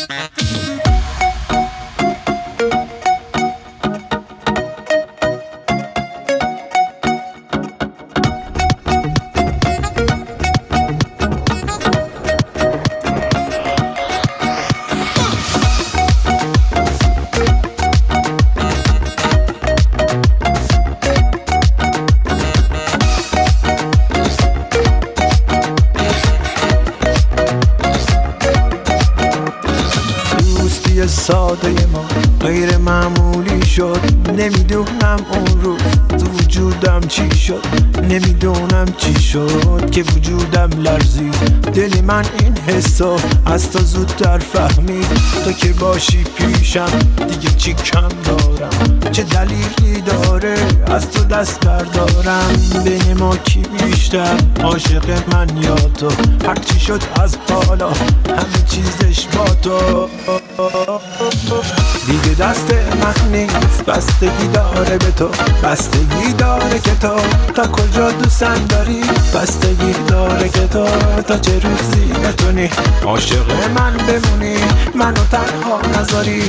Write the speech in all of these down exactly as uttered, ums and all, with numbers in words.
ساده ما غیر معمولی شد. نمیدونم اون روز تو وجودم چی شد، نمیدونم چی شد که وجودم لرزید. دل من این حسو از تو زودتر فهمید. تو که باشی پیشم دیگه چی کم دارم، چه دلیلی داره از تو دست بردارم. بین ما کی بیشتر عاشق من یا تو؟ هرچی شد از حالا همه چیزش با تو. دیگه دست من نیست، بستگی داره به تو، بستگی داره که تو تا کجا دوستم داری، بستگی داره که تو تا چه روزی بتونی عاشق من بمونی، منو تنها نذاری.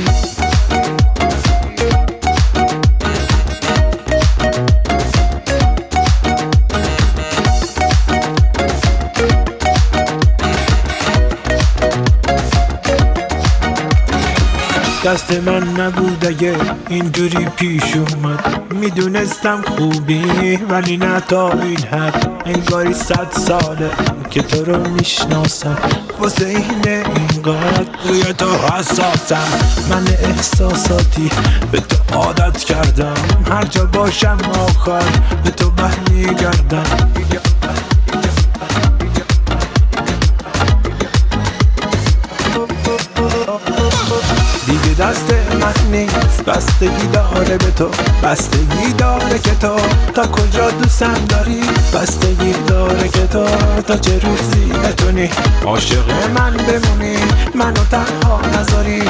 دست من نبود اگه اینجوری پیش اومد. میدونستم خوبی ولی نه تا این حد. انگاری صد ساله که تو رو میشناسم، واسه اینه اینقدر روی تو حساسم. من احساساتی به تو عادت کردم، هر جا باشم آخر به تو برمیگردم. دیگه دست من نیست، بستگی داره به تو، بستگی داره که تو تا کجا دوستم داری، بستگی داره که تو تا چه روزی بتونی عاشق من بمونی، منو تنها نذاری.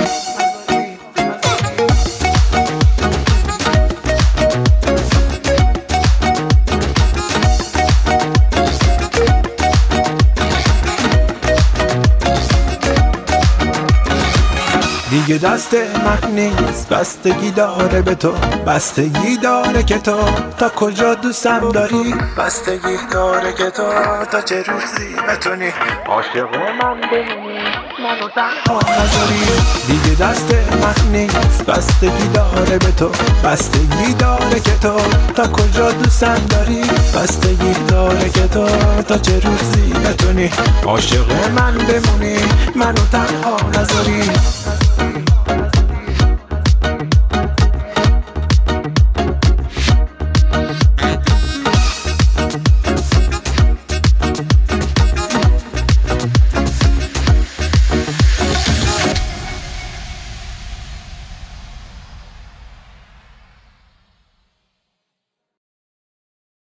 دیگه دست من نیست، بستگی داره به تو، بستگی داره که تو تا کجا دوستم داری، بستگی داره که تو تا چه روزی بتونی عاشق من بمونی، منو تنها نذاری. دیگه دست من نیست، بستگی داره به تو، بستگی داره که تو تا کجا دوستم داری، بستگی داره که تو تا چه روزی بتونی عاشق من بمونی، منو تنها نذاری.